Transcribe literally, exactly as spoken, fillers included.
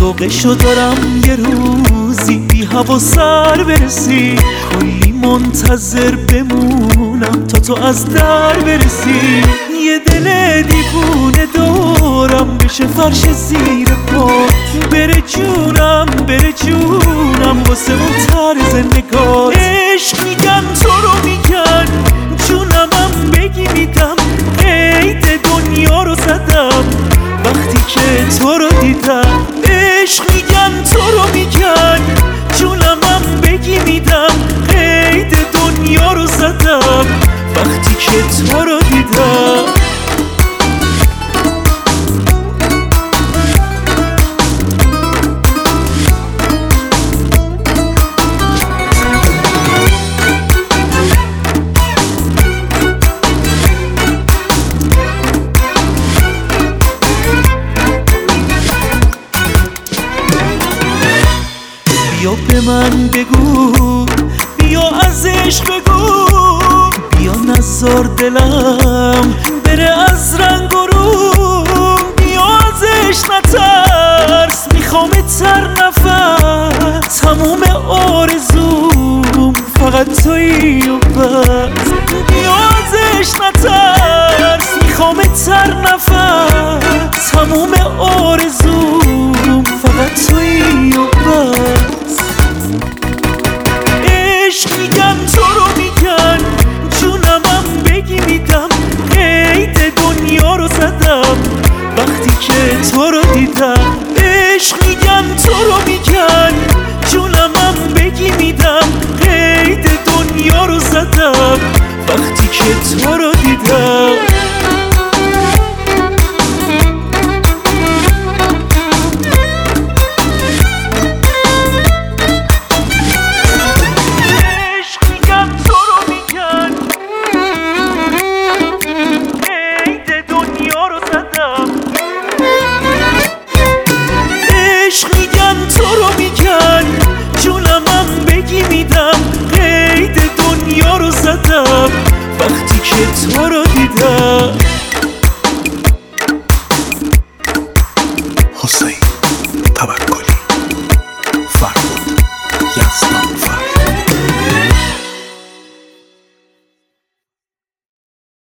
شوقشو دارم یه روزی بی هوا سر برسی، کلی منتظر بمونم تا تو از در برسی. یه دل دیوونه دورم بشه فرش زیر پا، بره جونم بره جونم واسه اون طرز نگات. عشق میگن تو رو میگن جونمم بگی میدم، قید دنیا رو زدم وقتی که تو رو دیدم. عشق میگن تو رو میگن جونمم بگی میدم، قید دنیا رو زدم وقتی که تو رو دیدم. بیا به من بگو، بیا از عشق بگو، بیا نذار دلم بره از رنگ و روم. بیا ازش نترس، میخوامت هر نفس، تموم آرزوم فقط تویی و بس. بیا ازش نترس، میخوامت هر نفس، تموم آرزوم فقط تویی و بس. عشق میگن تو رو میگن جونمم بگی میدم، قید دنیا رو زدم وقتی که تو رو دیدم. عشق میگن تو رو میگن جونمم بگی میدم، قید دنیا رو زدم وقتی که تو رو دیدم. عشق میگن تو رو میگن جونمم بگی میدم، قید دنیا رو زدم وقتی که تو رو دیدم. حسین توکلی، فرهاد یزدان.